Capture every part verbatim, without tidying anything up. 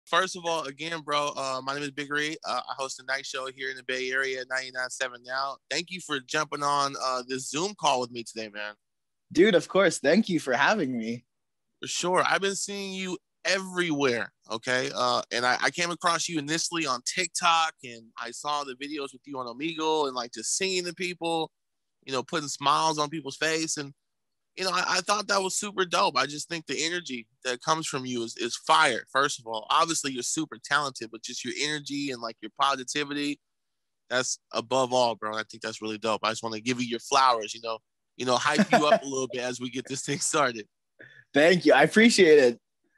First of all, again, bro, uh, my name is Big Ray. Uh, I host a night show here in the Bay Area at ninety-nine point seven now. Thank you for jumping on uh, this Zoom call with me today, man. Dude, of course. Thank you for having me. For sure. I've been seeing you everywhere, okay? Uh, and I, I came across you initially on TikTok, and I saw the videos with you on Omegle and, like, just singing to people, you know, putting smiles on people's face. And you know, I, I thought that was super dope. I just think the energy that comes from you is, is fire. First of all, obviously you're super talented, but just your energy and like your positivity, that's above all, bro. I think that's really dope. I just want to give you your flowers, you know, you know, hype you up a little bit as we get this thing started. Thank you. I appreciate it.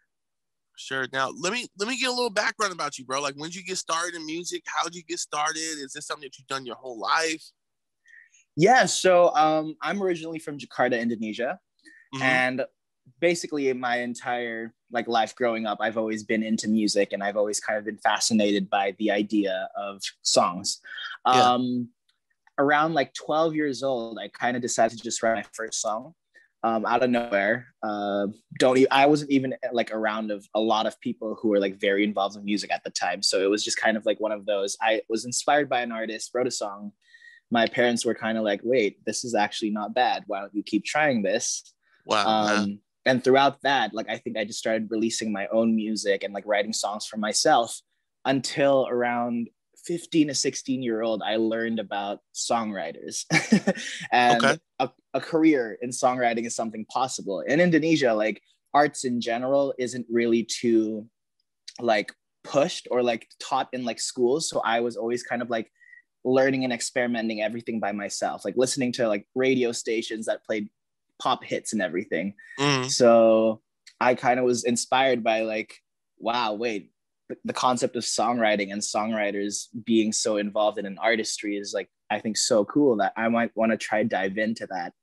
Sure. Now, let me let me get a little background about you, bro. Like, when did you get started in music? How did you get started? Is this something that you've done your whole life? Yeah, so um, I'm originally from Jakarta, Indonesia, mm-hmm. and basically my entire like life growing up, I've always been into music, and I've always kind of been fascinated by the idea of songs. Yeah. Um, around like twelve years old, I kind of decided to just write my first song um, out of nowhere. Uh, don't even, I wasn't even like around of a lot of people who were like very involved in music at the time, so it was just kind of like one of those. I was inspired by an artist, wrote a song. My parents were kind of like, wait, this is actually not bad. Why don't you keep trying this? Wow. Um, and throughout that, like, I think I just started releasing my own music and like writing songs for myself until around fifteen to sixteen year old, I learned about songwriters and okay. a, a career in songwriting is something possible. In Indonesia, like arts in general isn't really too like pushed or like taught in like schools. So I was always kind of like learning and experimenting everything by myself, like listening to like radio stations that played pop hits and everything. Mm. So I kind of was inspired by like, wow, wait, the concept of songwriting and songwriters being so involved in an artistry is like, I think so cool that I might want to try dive into that.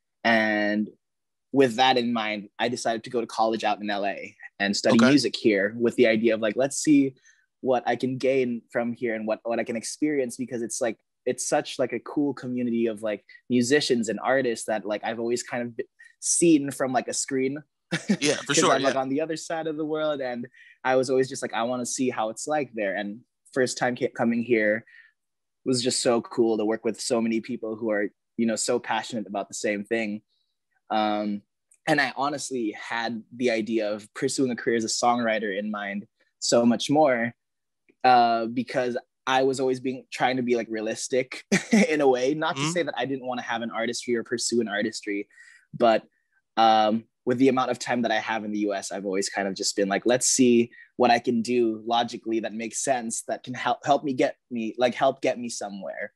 And with that in mind, I decided to go to college out in L A and study okay. music here with the idea of like, let's see what I can gain from here and what, what I can experience, because it's like, it's such like a cool community of like musicians and artists that like I've always kind of seen from like a screen. Yeah, for sure. I'm yeah. like on the other side of the world, and I was always just like, I want to see how it's like there. And first time coming here was just so cool to work with so many people who are, you know, so passionate about the same thing. Um, and I honestly had the idea of pursuing a career as a songwriter in mind so much more. Uh, because I was always being trying to be like realistic in a way, not mm-hmm. to say that I didn't want to have an artistry or pursue an artistry, but um, with the amount of time that I have in the U S, I've always kind of just been like, let's see what I can do logically that makes sense, that can help help me get me like help get me somewhere.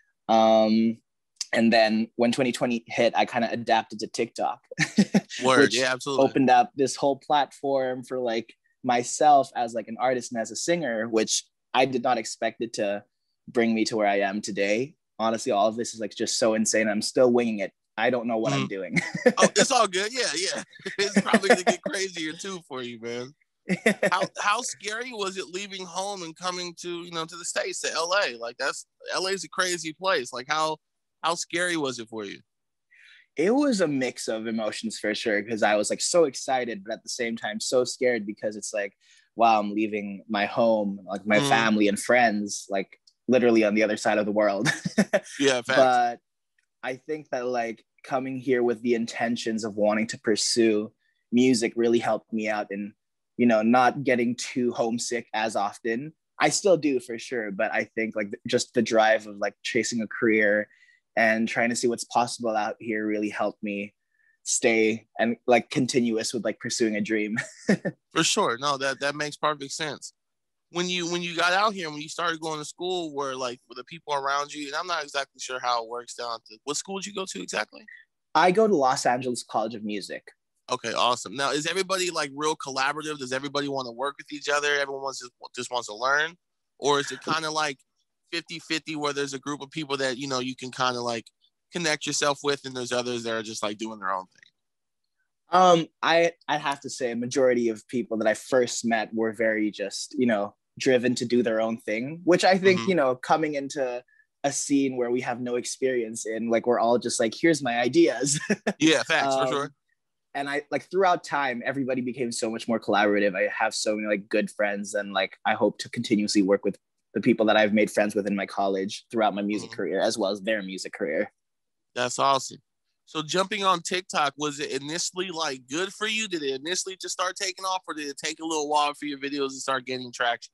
Um, and then when twenty twenty hit, I kind of adapted to TikTok, Word, which yeah, absolutely. opened up this whole platform for like myself as like an artist and as a singer, which I did not expect it to bring me to where I am today. Honestly, all of this is like just so insane. I'm still winging it. I don't know what mm. I'm doing. Oh, it's all good. Yeah, yeah. It's probably gonna get crazier too for you, man. How how scary was it leaving home and coming to, you know, to the States, to L A? Like that's L A is a crazy place. Like how how scary was it for you? It was a mix of emotions for sure, because I was like so excited, but at the same time so scared, because it's like, wow, I'm leaving my home, like my mm. family and friends, like literally on the other side of the world. Yeah, facts. But I think that like coming here with the intentions of wanting to pursue music really helped me out in, you know, not getting too homesick as often. I still do for sure, but I think like just the drive of like chasing a career and trying to see what's possible out here really helped me stay and like continuous with like pursuing a dream. For sure. No, that, that makes perfect sense. When you when you got out here, when you started going to school, were like were the people around you, and I'm not exactly sure how it works down to, what school did you go to exactly? I go to Los Angeles College of Music. Okay, awesome. Now, is everybody like real collaborative? Does everybody want to work with each other? Everyone wants just, just wants to learn? Or is it kind of like fifty-fifty where there's a group of people that, you know, you can kind of like connect yourself with, and there's others that are just like doing their own thing? Um, I I have to say a majority of people that I first met were very just, you know, driven to do their own thing, which I think, mm-hmm. you know, coming into a scene where we have no experience in, like, we're all just like, here's my ideas. Yeah, facts, um, for sure. and I like throughout time, everybody became so much more collaborative. I have so many like good friends, and like I hope to continuously work with the people that I've made friends with in my college throughout my music Mm-hmm. career, as well as their music career. That's awesome. So jumping on TikTok, was it initially like good for you? Did it initially just start taking off, or did it take a little while for your videos to start getting traction?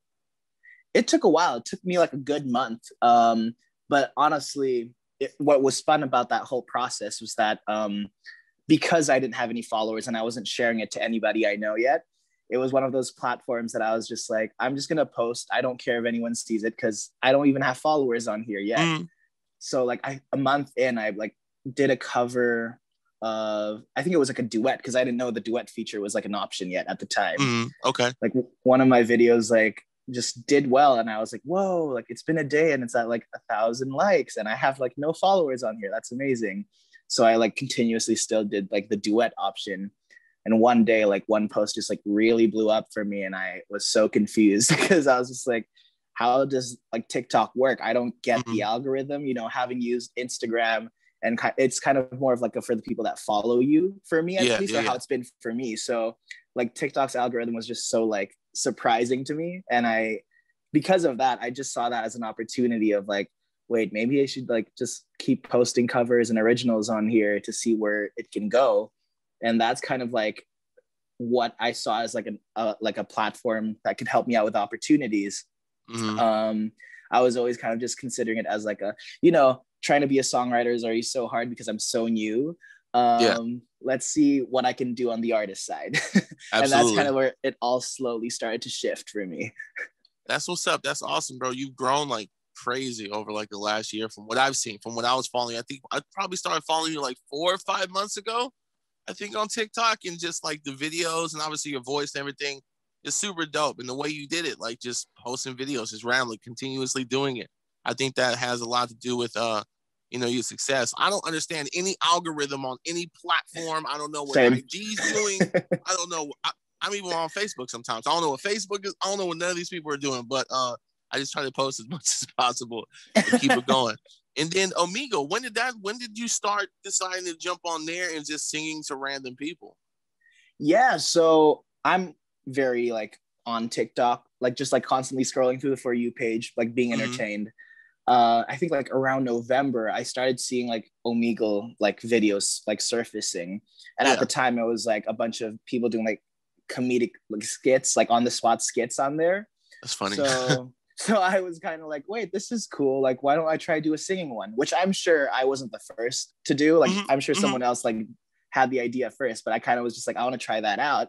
It took a while. It took me like a good month. Um, but honestly, it, what was fun about that whole process was that um, because I didn't have any followers and I wasn't sharing it to anybody I know yet, it was one of those platforms that I was just like, I'm just gonna post. I don't care if anyone sees it because I don't even have followers on here yet. Mm. So like I, a month in, I like did a cover of, I think it was like a duet, because I didn't know the duet feature was like an option yet at the time. Mm. Okay. Like one of my videos like just did well, and I was like, whoa, like it's been a day and it's at like a thousand likes and I have like no followers on here. That's amazing. So I like continuously still did like the duet option. And one day, like one post just like really blew up for me, and I was so confused because I was just like, how does like TikTok work? I don't get Mm-hmm. the algorithm, you know, having used Instagram, and it's kind of more of like a, for the people that follow you, for me at Yeah, least, yeah, or how yeah. it's been for me. So like TikTok's algorithm was just so like surprising to me. And I, because of that, I just saw that as an opportunity of like, wait, maybe I should like just keep posting covers and originals on here to see where it can go. And that's kind of like what I saw as like an uh, like a platform that could help me out with opportunities. Mm-hmm. Um, I was always kind of just considering it as like a, you know, trying to be a songwriter is already so hard because I'm so new. Um, Yeah. Let's see what I can do on the artist side. And that's kind of where it all slowly started to shift for me. That's what's up. That's awesome, bro. You've grown like crazy over like the last year from what I've seen, from when I was following. I think I probably started following you like four or five months ago, I think, on TikTok, and just like the videos and obviously your voice and everything is super dope. And the way you did it, like just posting videos, just randomly, continuously doing it. I think that has a lot to do with, uh, you know, your success. I don't understand any algorithm on any platform. I don't know what Same. I G's doing. I don't know. I, I'm even on Facebook sometimes. I don't know what Facebook is. I don't know what none of these people are doing, but uh, I just try to post as much as possible to keep it going. And then Omegle, when did that? When did you start deciding to jump on there and just singing to random people? Yeah, so I'm very like on TikTok, like just like constantly scrolling through the For You page, like being entertained. Mm-hmm. Uh, I think like around November, I started seeing like Omegle like videos like surfacing, and yeah. At the time, it was like a bunch of people doing like comedic like skits, like on the spot skits on there. That's funny. So. So I was kind of like, wait, this is cool. Like, why don't I try to do a singing one? Which I'm sure I wasn't the first to do. Like, mm-hmm. I'm sure someone mm-hmm. else like had the idea first, but I kind of was just like, I want to try that out.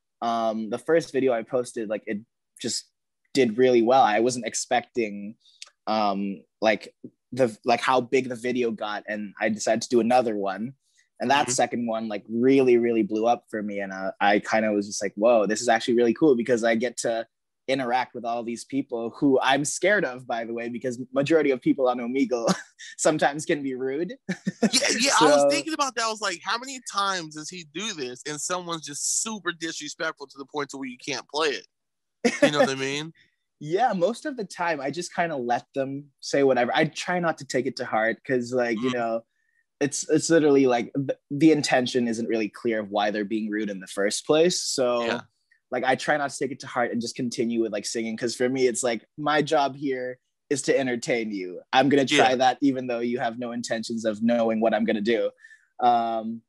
Um, the first video I posted, like, it just did really well. I wasn't expecting um, like the like how big the video got, and I decided to do another one. And that mm-hmm. second one like really, really blew up for me. And uh, I kind of was just like, whoa, this is actually really cool because I get to interact with all these people who I'm scared of, by the way, because majority of people on Omegle sometimes can be rude. yeah, yeah. So, I was thinking about that. I was like, how many times does he do this and someone's just super disrespectful to the point to where you can't play it? You know what I mean? Yeah, most of the time I just kind of let them say whatever. I try not to take it to heart because, like, mm. you know, it's it's literally like the, the intention isn't really clear of why they're being rude in the first place. So. Yeah. Like, I try not to take it to heart and just continue with like singing. Cause for me, it's like, my job here is to entertain you. I'm going to try yeah. that even though you have no intentions of knowing what I'm going to do. Um,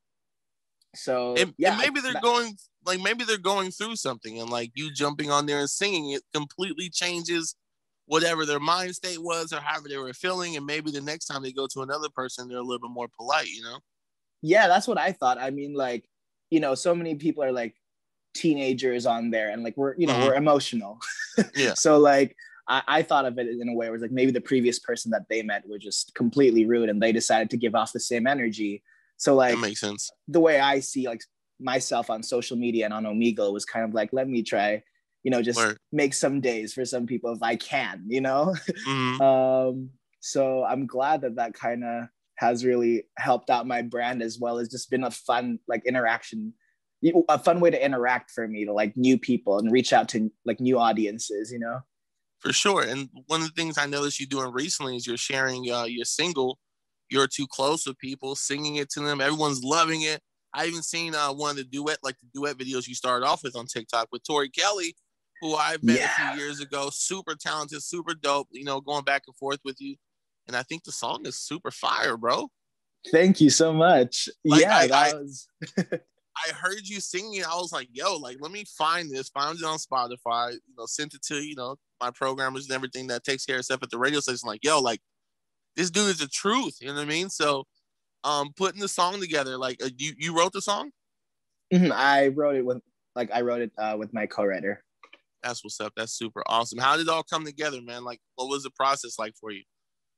so and, yeah. And maybe they're that, going, like, maybe they're going through something and like you jumping on there and singing, it completely changes whatever their mind state was or however they were feeling. And maybe the next time they go to another person, they're a little bit more polite, you know? Yeah, that's what I thought. I mean, like, you know, so many people are like, teenagers on there and like we're you know mm-hmm. we're emotional. Yeah. So like I, I thought of it in a way where it's like maybe the previous person that they met was just completely rude and they decided to give off the same energy. So like that makes sense. The way I see like myself on social media and on Omegle was kind of like, let me try, you know, just Word. Make some days for some people if I can, you know. Mm-hmm. um so I'm glad that that kind of has really helped out my brand, as well as just been a fun like interaction, a fun way to interact for me to like new people and reach out to like new audiences, you know? For sure. And one of the things I noticed you doing recently is you're sharing uh, your single, You're Too Close, with people, singing it to them. Everyone's loving it. I even seen uh, one of the duet, like the duet videos you started off with on TikTok with Tori Kelly, who I met yeah. a few years ago. Super talented, super dope. You know, going back and forth with you, and I think the song is super fire, bro. Thank you so much. Like, yeah, I, that I, was. I heard you singing. I was like, yo, like, let me find this. Found it on Spotify. You know, sent it to you know my programmers and everything that takes care of stuff at the radio station. Like, yo, like, this dude is the truth. You know what I mean? So. Um, putting the song together, like uh, you, you wrote the song? Mm-hmm. I wrote it with, like, I wrote it uh, with my co-writer. That's what's up. That's super awesome. How did it all come together, man? Like, what was the process like for you?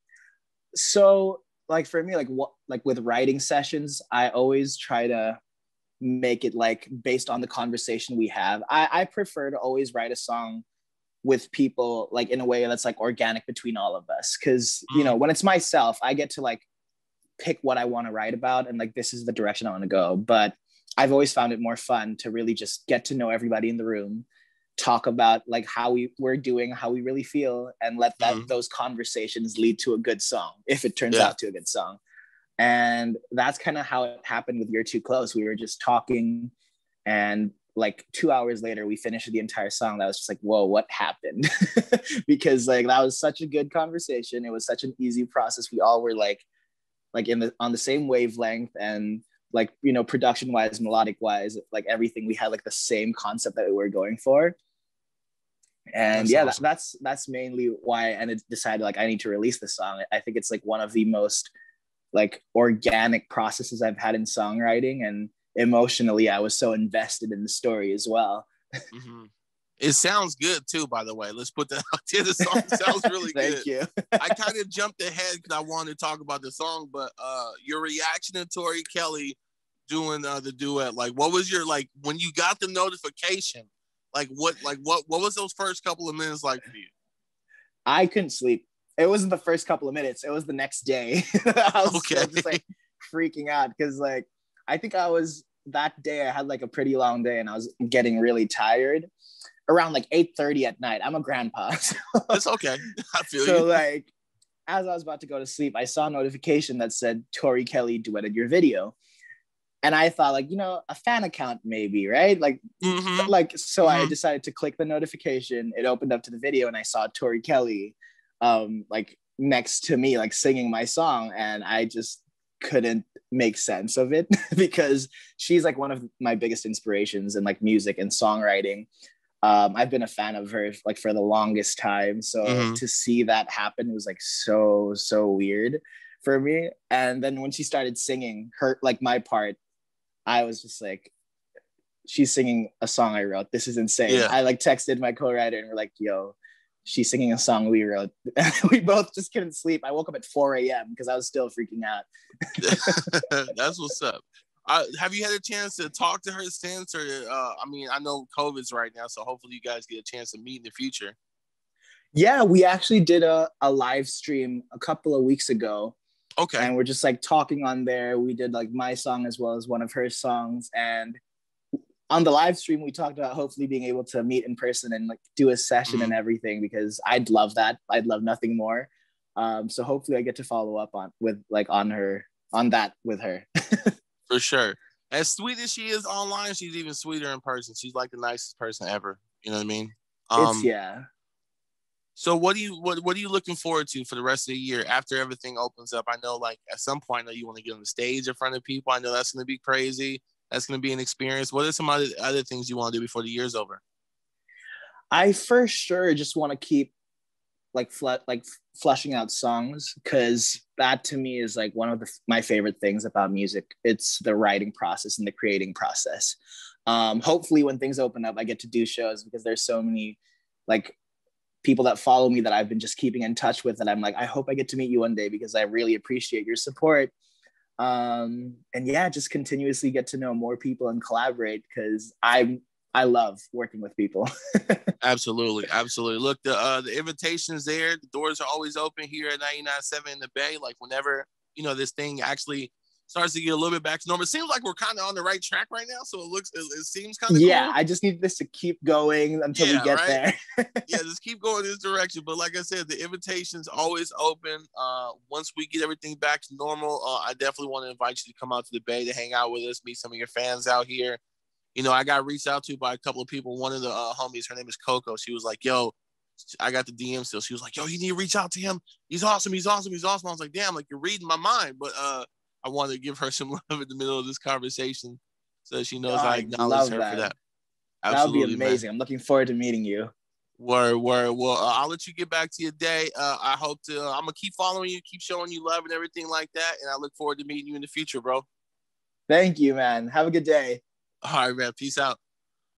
So, like, for me, like, what, like with writing sessions, I always try to make it like based on the conversation we have. I, I prefer to always write a song with people, like, in a way that's like organic between all of us. Cause, mm. you know, when it's myself, I get to like pick what I want to write about and like this is the direction I want to go. But I've always found it more fun to really just get to know everybody in the room, talk about like how we we're doing, how we really feel, and let that mm-hmm. those conversations lead to a good song if it turns yeah. out to a good song. And that's kind of how it happened with You're Too Close. We were just talking, and like two hours later we finished the entire song. That was just like, whoa, what happened? Because like that was such a good conversation. It was such an easy process. We all were like like in the on the same wavelength, and like, you know, production wise, melodic wise, like everything, we had like the same concept that we were going for. And that's yeah, awesome. that, that's that's mainly why I ended decided like I need to release the song. I think it's like one of the most like organic processes I've had in songwriting, and emotionally I was so invested in the story as well. Mm-hmm. It sounds good too, by the way. Let's put that out there. The song sounds really Thank good. you. I kind of jumped ahead because I wanted to talk about the song, but uh, your reaction to Tori Kelly doing uh, the duet, like, what was your, like, when you got the notification, like, what, like, what, what was those first couple of minutes like for you? I couldn't sleep. It wasn't the first couple of minutes. It was the next day. I was okay. still just like freaking out because, like, I think I was that day. I had like a pretty long day, and I was getting really tired. Around like eight thirty at night. I'm a grandpa. So, it's okay. I feel so you. So like, as I was about to go to sleep, I saw a notification that said Tori Kelly duetted your video. And I thought like, you know, a fan account maybe, right? Like, mm-hmm. like so mm-hmm. I decided to click the notification. It opened up to the video, and I saw Tori Kelly um, like next to me, like singing my song. And I just couldn't make sense of it because she's like one of my biggest inspirations in like music and songwriting. Um, I've been a fan of her like for the longest time. So mm-hmm. to see that happen was like so, so weird for me. And then when she started singing her, like my part, I was just like, she's singing a song I wrote. This is insane. Yeah. I like texted my co-writer and we're like, yo, she's singing a song we wrote. We both just couldn't sleep. I woke up at four a.m. because I was still freaking out. That's what's up. Uh, have you had a chance to talk to her since, or uh, I mean, I know COVID's right now, so hopefully you guys get a chance to meet in the future. Yeah, we actually did a, a live stream a couple of weeks ago. Okay. And we're just like talking on there. We did like my song as well as one of her songs. And on the live stream, we talked about hopefully being able to meet in person and like do a session mm-hmm. and everything, because I'd love that. I'd love nothing more. Um, so hopefully I get to follow up on with like on her, on that with her. For sure. As sweet as she is online, she's even sweeter in person. She's like the nicest person ever. You know what I mean? Um, it's yeah. So what do you what what are you looking forward to for the rest of the year after everything opens up? I know like at some point I know you want to get on the stage in front of people. I know that's gonna be crazy. That's gonna be an experience. What are some other other things you want to do before the year's over? I for sure just want to keep like fl- like fleshing out songs, because that to me is like one of the, my favorite things about music. It's the writing process and the creating process. Um, hopefully when things open up, I get to do shows, because there's so many like people that follow me that I've been just keeping in touch with, and I'm like, I hope I get to meet you one day, because I really appreciate your support. Um, and yeah, just continuously get to know more people and collaborate, because I'm I love working with people. Absolutely. Absolutely. Look, the uh, the invitation's there. The doors are always open here at ninety-nine point seven in the Bay. Like whenever, you know, this thing actually starts to get a little bit back to normal. It seems like we're kind of on the right track right now. So it looks, it, it seems kind of yeah. cool. I just need this to keep going until yeah, we get right? there. yeah, just keep going this direction. But like I said, the invitation's always open. Uh, once we get everything back to normal, uh, I definitely want to invite you to come out to the Bay to hang out with us, meet some of your fans out here. You know, I got reached out to by a couple of people. One of the uh, homies, her name is Coco. She was like, yo, I got the D M still. She was like, yo, you need to reach out to him. He's awesome. He's awesome. He's awesome. I was like, damn, like you're reading my mind. But uh, I wanted to give her some love in the middle of this conversation so she knows oh, I acknowledge her that. for that. Absolutely, that would be amazing. Man. I'm looking forward to meeting you. Word, word. Well, uh, I'll let you get back to your day. Uh, I hope to, uh, I'm going to keep following you, keep showing you love and everything like that. And I look forward to meeting you in the future, bro. Thank you, man. Have a good day. All right, man. Peace out.